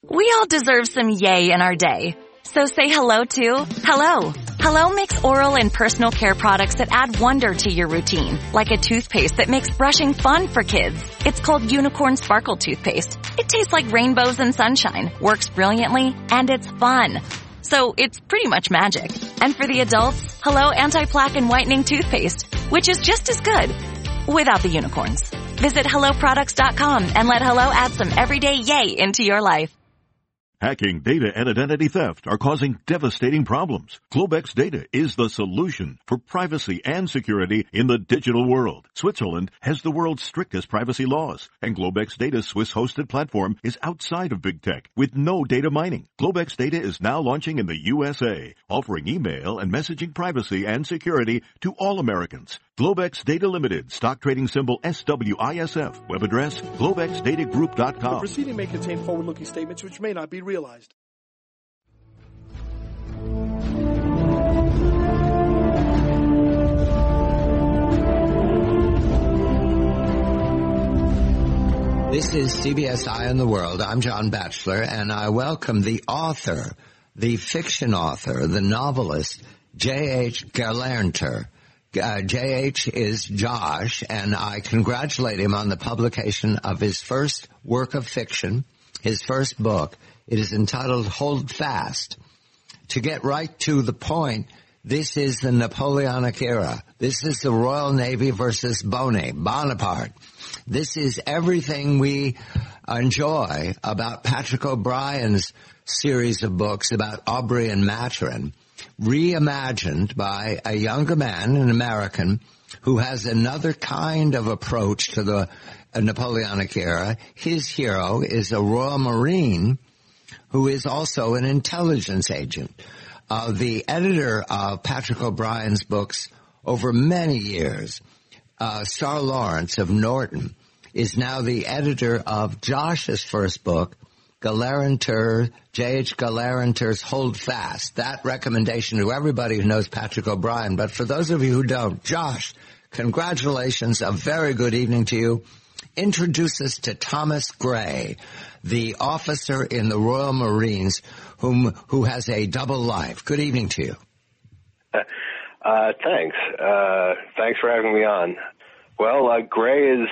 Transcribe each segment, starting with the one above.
We all deserve some yay in our day. So say hello to Hello. Hello makes oral and personal care products that add wonder to your routine, like a toothpaste that makes brushing fun for kids. It's called Unicorn Sparkle Toothpaste. It tastes like rainbows and sunshine, works brilliantly, and it's fun. So it's pretty much magic. And for the adults, Hello Anti-Plaque and Whitening Toothpaste, which is just as good, without the unicorns. Visit HelloProducts.com and let Hello add some everyday yay into your life. Hacking, data, and identity theft are causing devastating problems. Globex Data is the solution for privacy and security in the digital world. Switzerland has the world's strictest privacy laws, and Globex Data's Swiss-hosted platform is outside of big tech with no data mining. Globex Data is now launching in the USA, offering email and messaging privacy and security to all Americans. Globex Data Limited, stock trading symbol SWISF, web address globexdatagroup.com. The proceeding may contain forward-looking statements which may not be realized. This is CBS Eye on the World. I'm John Batchelor, and I welcome the author, the fiction author, the novelist, J.H. Gelernter. J.H. is Josh, and I congratulate him on the publication of his first work of fiction, his first book. It is entitled Hold Fast. To get right to the point, this is the Napoleonic era. This is the Royal Navy versus Bonaparte. This is everything we enjoy about Patrick O'Brien's series of books about Aubrey and Maturin, reimagined by a younger man, an American, who has another kind of approach to the Napoleonic era. His hero is a Royal Marine who is also an intelligence agent. The editor of Patrick O'Brien's books over many years, Star Lawrence of Norton, is now the editor of Josh's first book, J.H. Galerenter's Hold Fast. That recommendation to everybody who knows Patrick O'Brien. But for those of you who don't, Josh, congratulations. A very good evening to you. Introduce us to Thomas Gray, the officer in the Royal Marines who has a double life. Good evening to you. Thanks. Thanks for having me on. Well, Gray is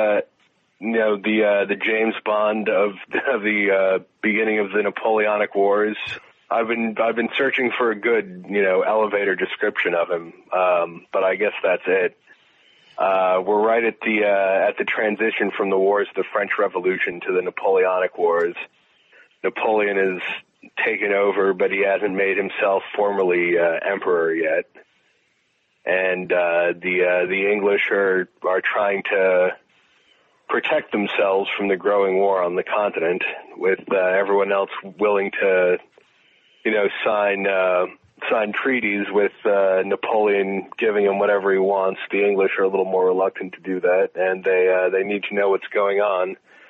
the James Bond of the beginning of the Napoleonic Wars. I've been searching for a good, elevator description of him, but I guess that's it. We're right at the transition from the wars of the French Revolution to the Napoleonic Wars. Napoleon is taken over, but he hasn't made himself formally emperor yet. And the English are trying to protect themselves from the growing war on the continent, with everyone else willing to, sign treaties with Napoleon giving him whatever he wants. The English are a little more reluctant to do that, and they need to know what's going on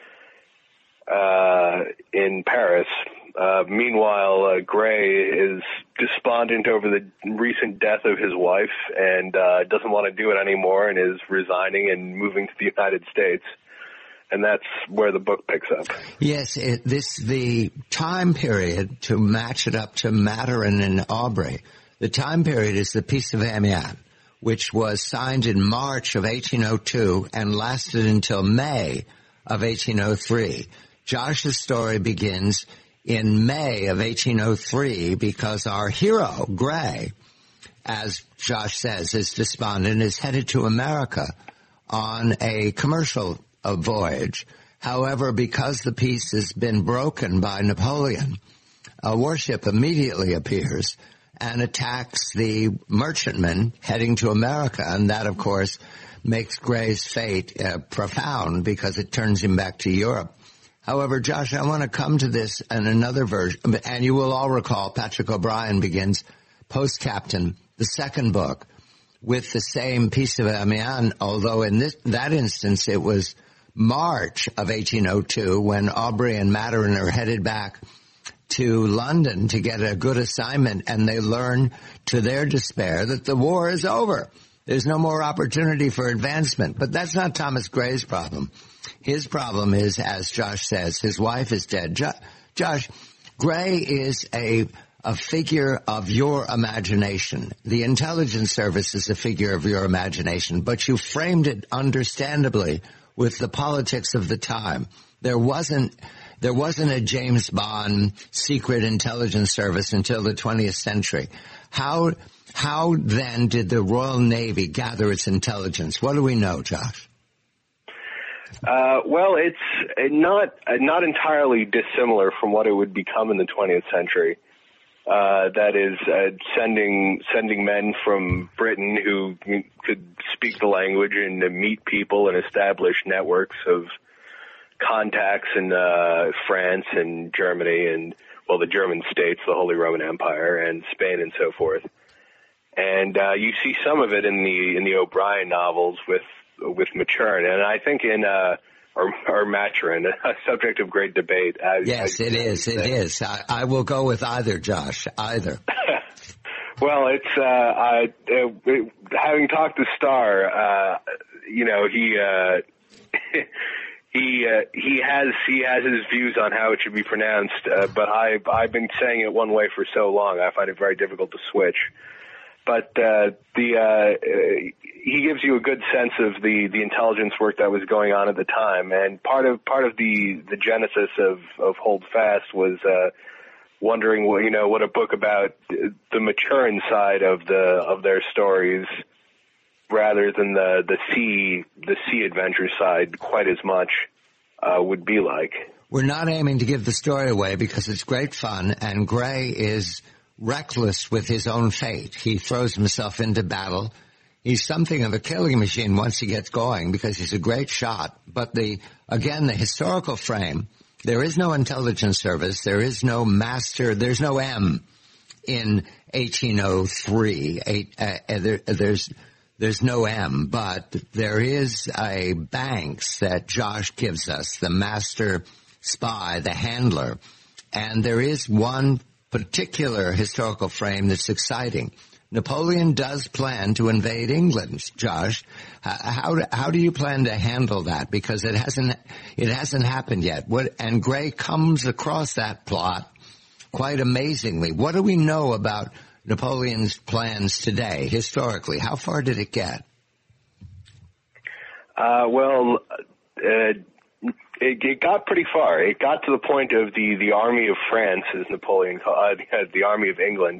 in Paris. Meanwhile, Gray is despondent over the recent death of his wife and doesn't want to do it anymore and is resigning and moving to the United States. And that's where the book picks up. Yes, the time period, to match it up to Maturin and Aubrey, the time period is the Peace of Amiens, which was signed in March of 1802 and lasted until May of 1803. Josh's story begins in May of 1803 because our hero, Gray, as Josh says, is despondent, is headed to America on a commercial voyage. However, because the peace has been broken by Napoleon, a warship immediately appears and attacks the merchantman heading to America, and that, of course, makes Gray's fate profound because it turns him back to Europe. However, Josh, I want to come to this in another version, and you will all recall Patrick O'Brien begins Post-Captain, the second book, with the same Peace of Amiens, although in that instance it was March of 1802 when Aubrey and Maturin are headed back to London to get a good assignment, and they learn to their despair that the war is over. There's no more opportunity for advancement. But that's not Thomas Gray's problem. His problem is, as Josh says, his wife is dead. Josh, Gray is a figure of your imagination. The intelligence service is a figure of your imagination, but you framed it understandably with the politics of the time. There wasn't a James Bond secret intelligence service until the 20th century. How then did the Royal Navy gather its intelligence? What do we know, Josh? Well, it's not entirely dissimilar from what it would become in the 20th century. That is, sending men from Britain who could speak the language and meet people and establish networks of contacts in France and Germany and, well, the German states, the Holy Roman Empire, and Spain and so forth. And you see some of it in the O'Brien novels with Maturin, and I think or Maturin, a subject of great debate. Yes, it is. I will go with either, Josh, either. Well, it's having talked to Starr, he has his views on how it should be pronounced, but I've been saying it one way for so long, I find it very difficult to switch. But he gives you a good sense of the intelligence work that was going on at the time, and part of the genesis of Hold Fast was wondering what a book about the Maturin side of their stories, rather than the sea adventure side quite as much, would be like. We're not aiming to give the story away because it's great fun, and Gray is reckless with his own fate. He throws himself into battle. He's something of a killing machine once he gets going because he's a great shot. But the historical frame, there is no intelligence service, there is no master, there's no M in 1803. There's no M, but there is a Banks that Josh gives us, the master spy, the handler. And there is one particular historical frame that's exciting. Napoleon does plan to invade England, Josh. How do you plan to handle that? Because it hasn't happened yet. And Gray comes across that plot quite amazingly. What do we know about Napoleon's plans today, historically? How far did it get? It got pretty far. It got to the point of the army of France, as Napoleon called the army of England,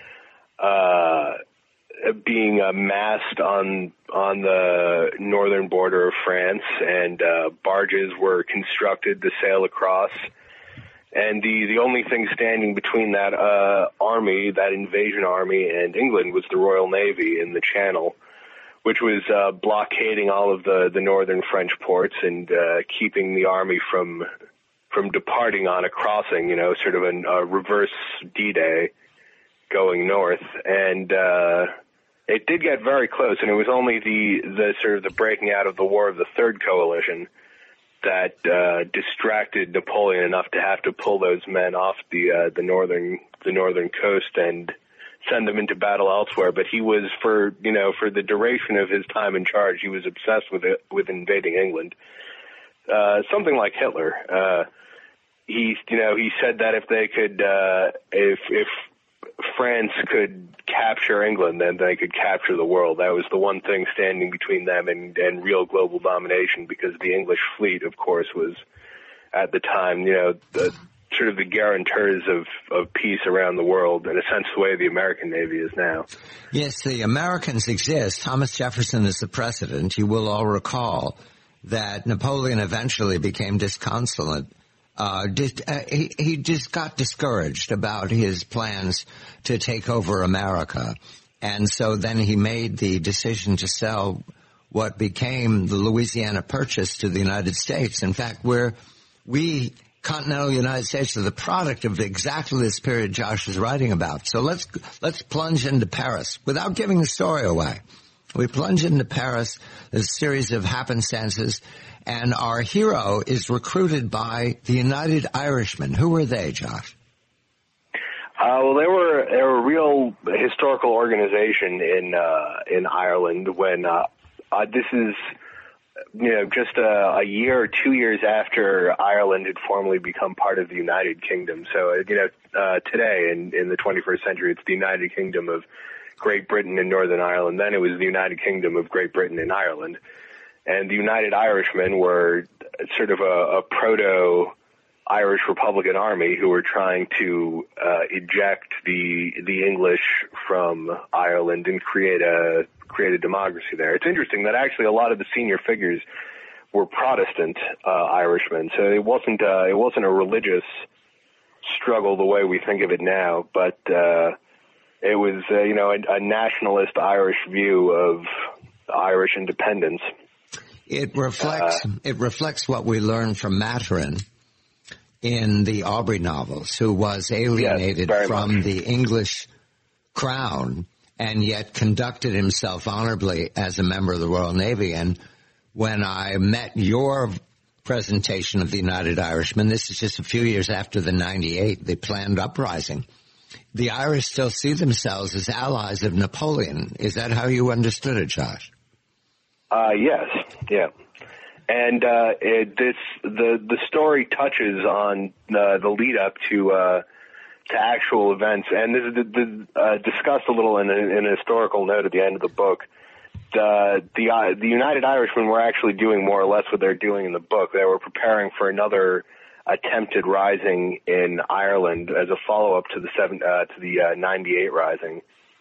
being massed on the northern border of France, and barges were constructed to sail across. And the only thing standing between that army, that invasion army, and England was the Royal Navy in the Channel, which was blockading all of the northern French ports and keeping the army from departing on a crossing, sort of a reverse D-Day going north. And it did get very close, and it was only the sort of the breaking out of the War of the Third Coalition that distracted Napoleon enough to have to pull those men off the northern coast and send them into battle elsewhere. But he was, for the duration of his time in charge, he was obsessed with invading England. Something like Hitler. He said that if they could, if France could capture England, then they could capture the world. That was the one thing standing between them and real global domination, because the English fleet, of course, was at the time, sort of the guarantors of peace around the world, in a sense the way the American Navy is now. Yes, the Americans exist. Thomas Jefferson is the president. You will all recall that Napoleon eventually became disconsolate. He just got discouraged about his plans to take over America. And so then he made the decision to sell what became the Louisiana Purchase to the United States. In fact, we continental United States are the product of exactly this period Josh is writing about. So let's plunge into Paris without giving the story away. We plunge into Paris. There's a series of happenstances, and our hero is recruited by the United Irishmen. Who were they, Josh? Well, they were a real historical organization in Ireland when this is just a year or 2 years after Ireland had formally become part of the United Kingdom. So, today in the 21st century, it's the United Kingdom of Great Britain and Northern Ireland. Then it was the United Kingdom of Great Britain and Ireland. And the United Irishmen were sort of a proto-Irish Republican army who were trying to eject the English from Ireland and create a democracy there. It's interesting that actually a lot of the senior figures were Protestant Irishmen, so it wasn't a religious struggle the way we think of it now, but it was a nationalist Irish view of Irish independence. It reflects what we learned from Maturin in the Aubrey novels, who was alienated from the English crown and yet conducted himself honorably as a member of the Royal Navy. And when I met your presentation of the United Irishmen, this is just a few years after the 98, the planned uprising, the Irish still see themselves as allies of Napoleon. Is that how you understood it, Josh? Yes, yeah. And the story touches on the lead up to actual events, and this is discussed a little in a historical note at the end of the book. The United Irishmen were actually doing more or less what they're doing in the book. They were preparing for another attempted rising in Ireland as a follow-up to the 98 rising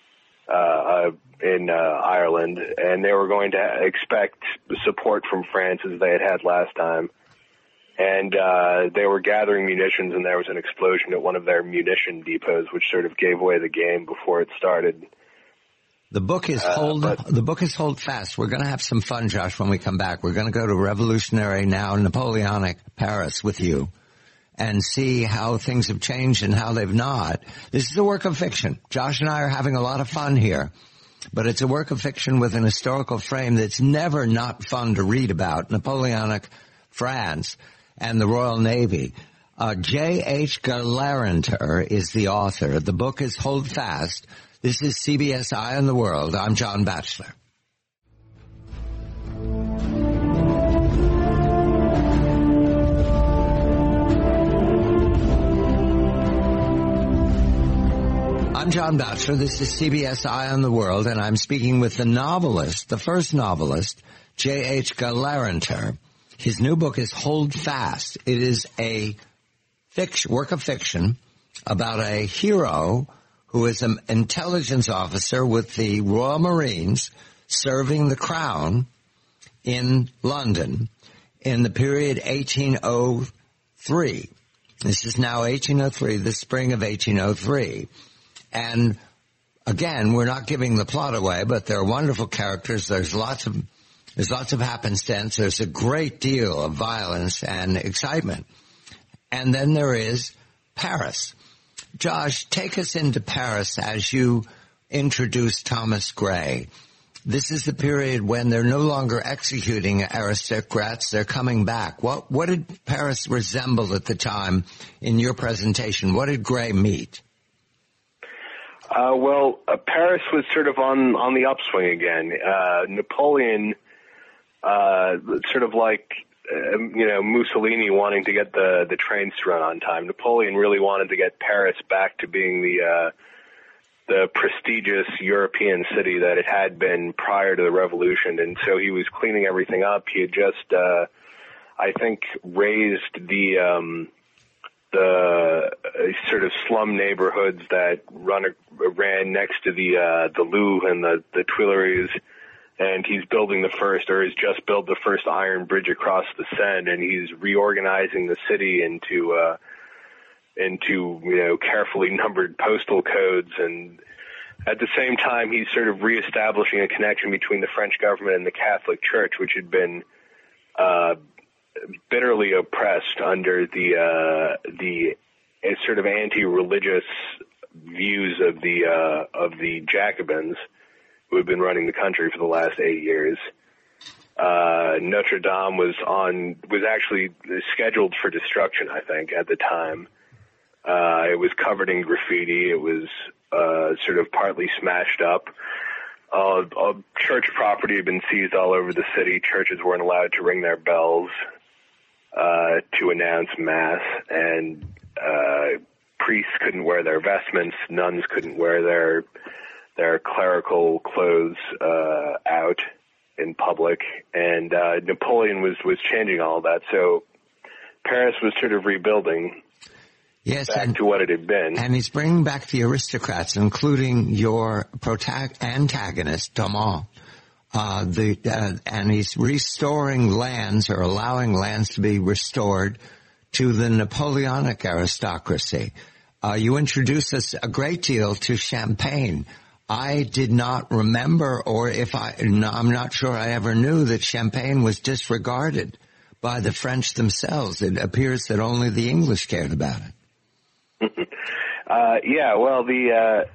in Ireland, and they were going to expect support from France as they had last time. And they were gathering munitions, and there was an explosion at one of their munition depots, which sort of gave away the game before it started. The book is Hold Fast. We're going to have some fun, Josh, when we come back. We're going to go to revolutionary, now Napoleonic Paris with you and see how things have changed and how they've not. This is a work of fiction. Josh and I are having a lot of fun here, but it's a work of fiction with an historical frame that's never not fun to read about. Napoleonic France and the Royal Navy. J.H. Galanter is the author. The book is Hold Fast. This is CBS Eye on the World. I'm John Batchelor. I'm John Batchelor. This is CBS Eye on the World, and I'm speaking with the novelist, the first novelist, J.H. Galanter. His new book is Hold Fast. It is a work of fiction about a hero who is an intelligence officer with the Royal Marines serving the Crown in London in the period 1803. This is now 1803, the spring of 1803. And again, we're not giving the plot away, but there are wonderful characters. There's lots of happenstance. There's a great deal of violence and excitement. And then there is Paris. Josh, take us into Paris as you introduce Thomas Gray. This is the period when they're no longer executing aristocrats. They're coming back. What did Paris resemble at the time in your presentation? What did Gray meet? Paris was sort of on the upswing again. Napoleon, sort of like, Mussolini wanting to get the trains to run on time. Napoleon really wanted to get Paris back to being the prestigious European city that it had been prior to the revolution. And so he was cleaning everything up. He had just, I think, raised the sort of slum neighborhoods that ran next to the Louvre and the Tuileries, and he's building has just built the first iron bridge across the Seine, and he's reorganizing the city into carefully numbered postal codes, and at the same time he's sort of reestablishing a connection between the French government and the Catholic Church, which had been bitterly oppressed under the sort of anti-religious views of the Jacobins, who had been running the country for the last 8 years. Notre Dame was actually scheduled for destruction, I think, at the time. It was covered in graffiti. It was sort of partly smashed up. church property had been seized all over the city. Churches weren't allowed to ring their bells to announce Mass, and priests couldn't wear their vestments. Nuns couldn't wear their clerical clothes out in public. And Napoleon was changing all that. So Paris was sort of rebuilding. Yes, back to what it had been. And he's bringing back the aristocrats, including your antagonist, Thomas. And he's restoring lands, or allowing lands to be restored to the Napoleonic aristocracy. You introduced us a great deal to Champagne. I did not remember, or I'm not sure I ever knew that Champagne was disregarded by the French themselves. It appears that only the English cared about it. Yeah, well, the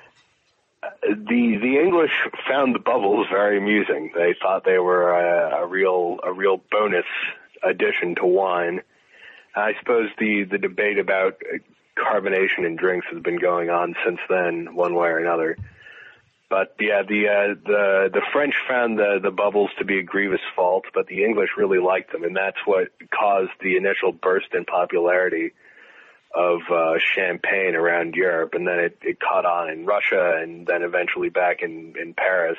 English found the bubbles very amusing. They thought they were a real bonus addition to wine. I suppose the debate about carbonation in drinks has been going on since then, one way or another. But yeah, the French found the bubbles to be a grievous fault, but the English really liked them, and that's what caused the initial burst in popularity of Champagne around Europe, and then it caught on in Russia, and then eventually back in Paris.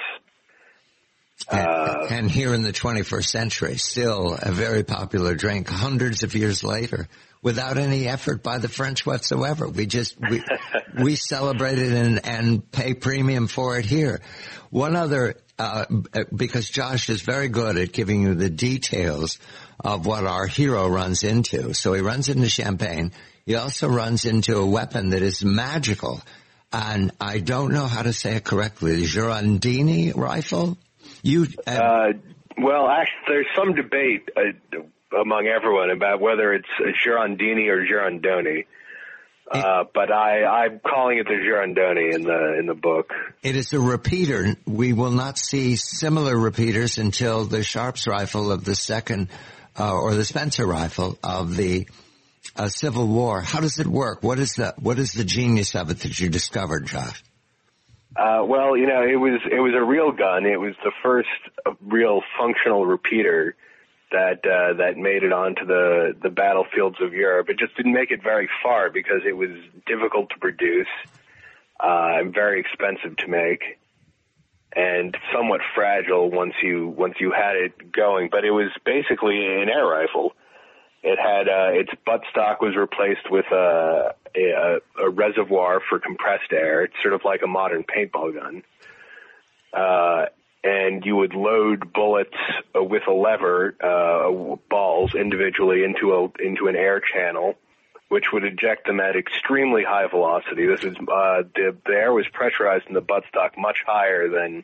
And here in the 21st century, still a very popular drink, hundreds of years later, without any effort by the French whatsoever. We celebrate it and pay premium for it here. One other, because Josh is very good at giving you the details of what our hero runs into. So he runs into Champagne. He also runs into a weapon that is magical, and I don't know how to say it correctly. The Girondini rifle? Well, actually, there's some debate among everyone about whether it's a Girondini or Girondoni. But I'm calling it the Girondoni in the book. It is a repeater. We will not see similar repeaters until the Sharps rifle of the second, or the Spencer rifle of the Civil War. How does it work? What is the genius of it that you discovered, Josh? Well, it was a real gun. It was the first real functional repeater that made it onto the battlefields of Europe. It just didn't make it very far because it was difficult to produce, and very expensive to make, and somewhat fragile once you had it going. But it was basically an air rifle. It had its buttstock was replaced with a reservoir for compressed air. It's sort of like a modern paintball gun. And you would load bullets with a lever, balls individually into an air channel, which would eject them at extremely high velocity. This is the air was pressurized in the buttstock much higher than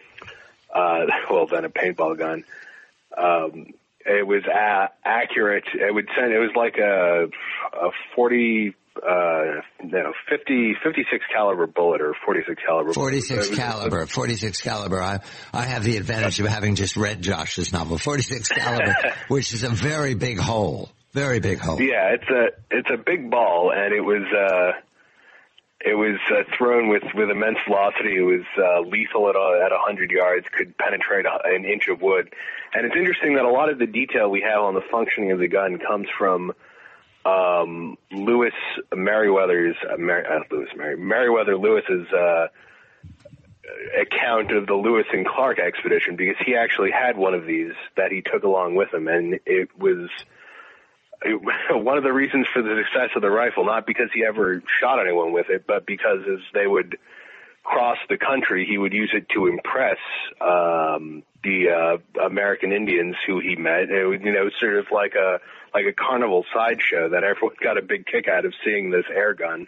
a paintball gun. It was accurate. It was like a 56 caliber bullet, or 46 caliber. 46 caliber. 46 caliber. I have the advantage of having just read Josh's novel. 46 caliber, which is a very big hole. Very big hole. Yeah, it's a big ball, and it was thrown with immense velocity. It was lethal at 100 yards, could penetrate an inch of wood. And it's interesting that a lot of the detail we have on the functioning of the gun comes from Meriwether Lewis's account of the Lewis and Clark expedition, because he actually had one of these that he took along with him, and it was one of the reasons for the success of the rifle, not because he ever shot anyone with it, but because as they would cross the country, he would use it to impress the American Indians who he met. It was, sort of like a carnival sideshow that everyone got a big kick out of seeing this air gun.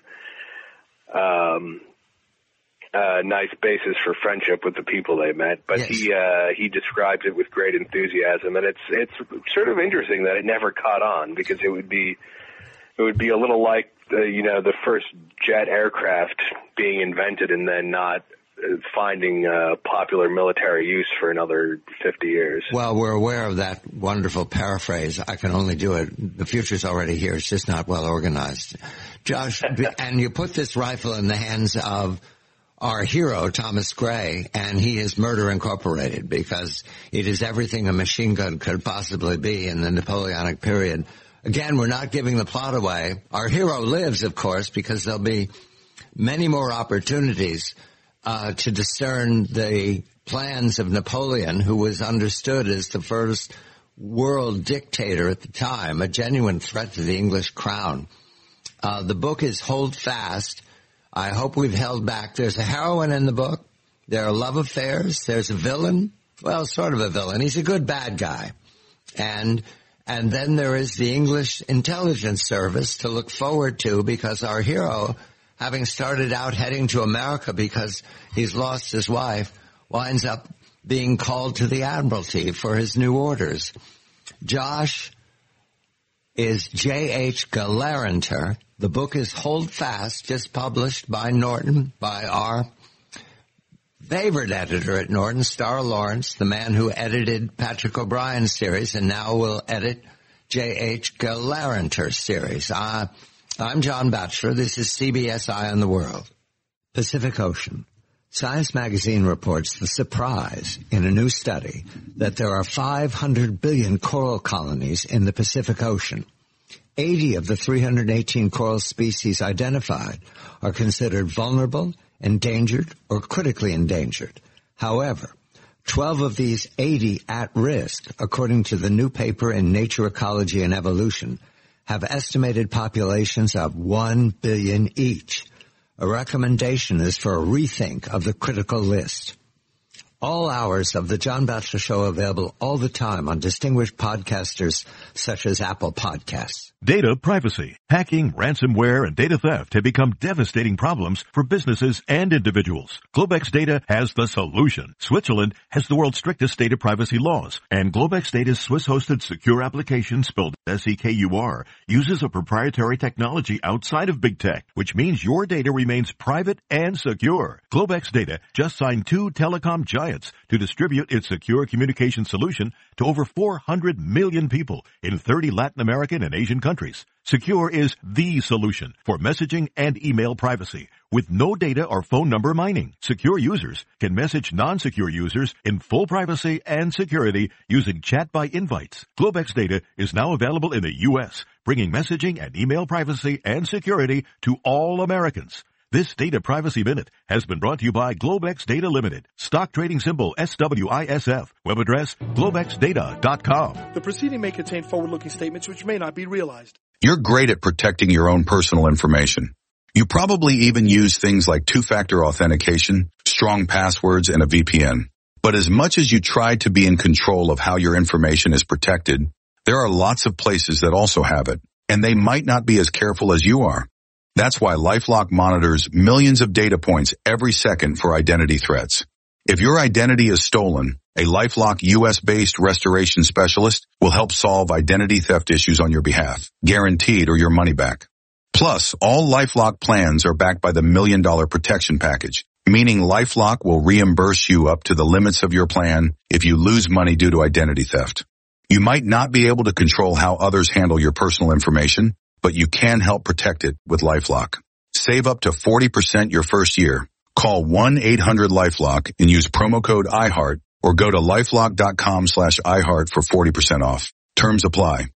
Nice basis for friendship with the people they met, but yes. He describes it with great enthusiasm, and it's sort of interesting that it never caught on, because it would be a little like the first jet aircraft being invented and then not finding popular military use for another 50 years. Well, we're aware of that wonderful paraphrase. I can only do it. The future's already here. It's just not well organized. Josh, and you put this rifle in the hands of our hero, Thomas Gray, and he is Murder Incorporated, because it is everything a machine gun could possibly be in the Napoleonic period. Again, we're not giving the plot away. Our hero lives, of course, because there'll be many more opportunities to discern the plans of Napoleon, who was understood as the first world dictator at the time, a genuine threat to the English crown. The book is Hold Fast. I hope we've held back. There's a heroine in the book. There are love affairs. There's a villain. Well, sort of a villain. He's a good bad guy. And then there is the English intelligence service to look forward to, because our hero, having started out heading to America because he's lost his wife, winds up being called to the Admiralty for his new orders. Josh is J.H. Galarenter. The book is Hold Fast, just published by Norton, by our favorite editor at Norton, Starr Lawrence, the man who edited Patrick O'Brien's series and now will edit J.H. Galarenter's series. I'm John Batchelor. This is CBS Eye on the World. Pacific Ocean. Science magazine reports the surprise in a new study that there are 500 billion coral colonies in the Pacific Ocean. 80 of the 318 coral species identified are considered vulnerable, endangered, or critically endangered. However, 12 of these 80 at risk, according to the new paper in Nature Ecology and Evolution, have estimated populations of 1 billion each. A recommendation is for a rethink of the critical list. All hours of the John Batchelor Show available all the time on distinguished podcasters such as Apple Podcasts. Data privacy, hacking, ransomware, and data theft have become devastating problems for businesses and individuals. Globex Data has the solution. Switzerland has the world's strictest data privacy laws, and Globex Data's Swiss-hosted secure application, spelled SEKUR, uses a proprietary technology outside of big tech, which means your data remains private and secure. Globex Data just signed 2 telecom giants to distribute its secure communication solution to over 400 million people in 30 Latin American and Asian countries. Secure is the solution for messaging and email privacy with no data or phone number mining. Secure users can message non-secure users in full privacy and security using chat by invites. Globex Data is now available in the U.S., bringing messaging and email privacy and security to all Americans. This Data Privacy Minute has been brought to you by Globex Data Limited. Stock trading symbol SWISF. Web address globexdata.com. The proceeding may contain forward-looking statements which may not be realized. You're great at protecting your own personal information. You probably even use things like two-factor authentication, strong passwords, and a VPN. But as much as you try to be in control of how your information is protected, there are lots of places that also have it, and they might not be as careful as you are. That's why LifeLock monitors millions of data points every second for identity threats. If your identity is stolen, a LifeLock U.S.-based restoration specialist will help solve identity theft issues on your behalf, guaranteed or your money back. Plus, all LifeLock plans are backed by the $1 Million Protection Package, meaning LifeLock will reimburse you up to the limits of your plan if you lose money due to identity theft. You might not be able to control how others handle your personal information, but you can help protect it with LifeLock. Save up to 40% your first year. Call 1-800-LifeLock and use promo code iHeart or go to LifeLock.com/iHeart for 40% off. Terms apply.